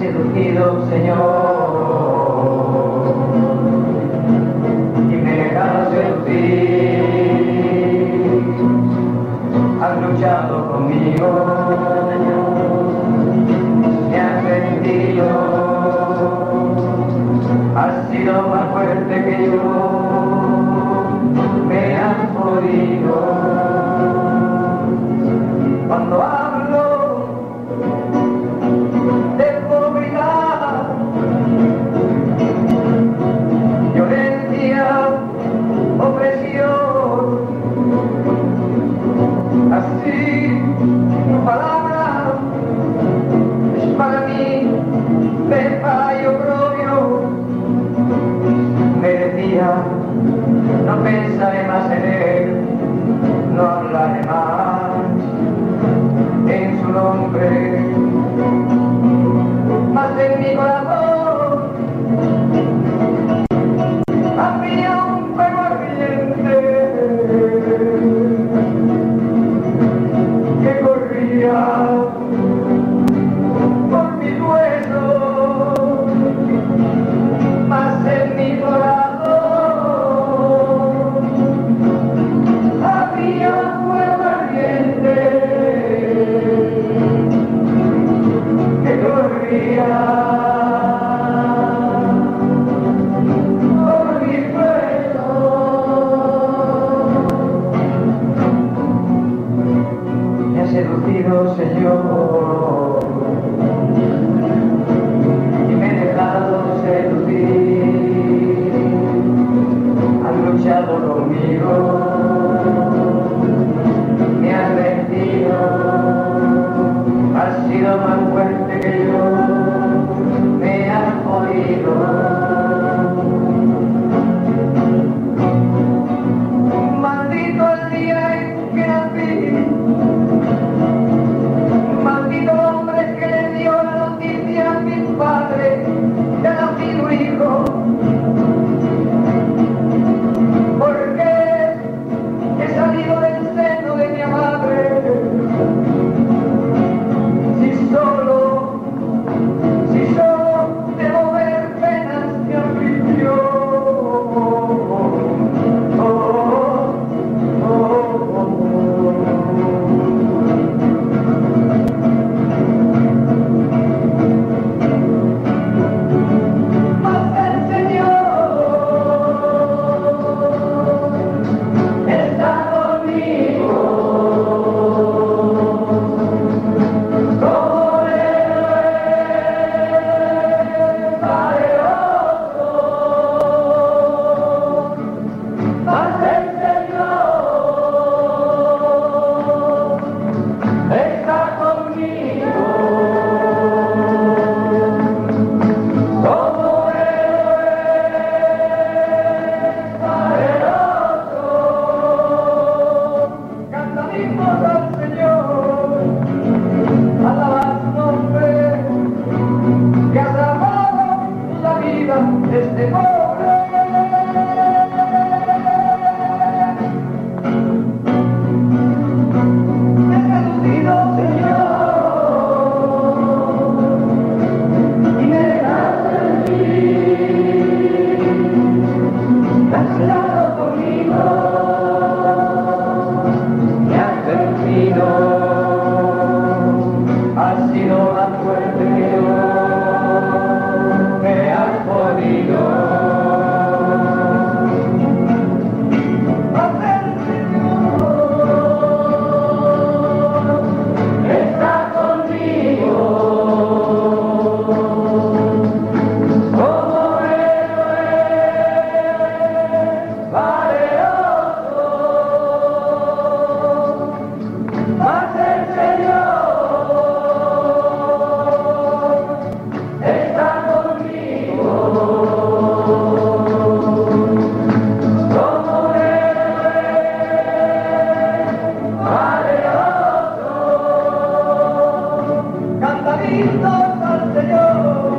seducido, Señor, y me he dejado seducir. Has luchado conmigo, me has vencido, has sido más fuerte que yo, me has podido. Cuando hablo de pobreza, violencia, opresión, así tu palabra es para mí pepa y oprobio. Me decía, no pensaré más en él, no hablaré más en su nombre, más en mi corazón había un fuego ardiente que corría por mis huesos, más en mi corazón había un fuego ardiente que corría por mis huesos. Me ha seducido, Señor, y me he dejado seducir. Has luchado conmigo, me has vencido, has sido más fuerte que yo, me has podido. Maldito el día en que nací, maldito hombre que le dio la noticia a mis padres que ha nacido hijo, porque he salido del seno de mi madre. Si solo debo ver penas de aflicción. Mas el Señor está conmigo, como héroe valeroso. Mas el Señor está conmigo, como héroe valeroso. Cantadimos al Señor, alabad su nombre, que ha salvado la vida de este pobre. Me has seducido, Señor, y me dejaste vivir. Has luchado conmigo, me has vencido, has sido más fuerte que yo, me has podido. Mas el Señor está conmigo, como héroe valeroso. Mas el Señor está conmigo, como héroe valeroso. Cantaditos al Señor.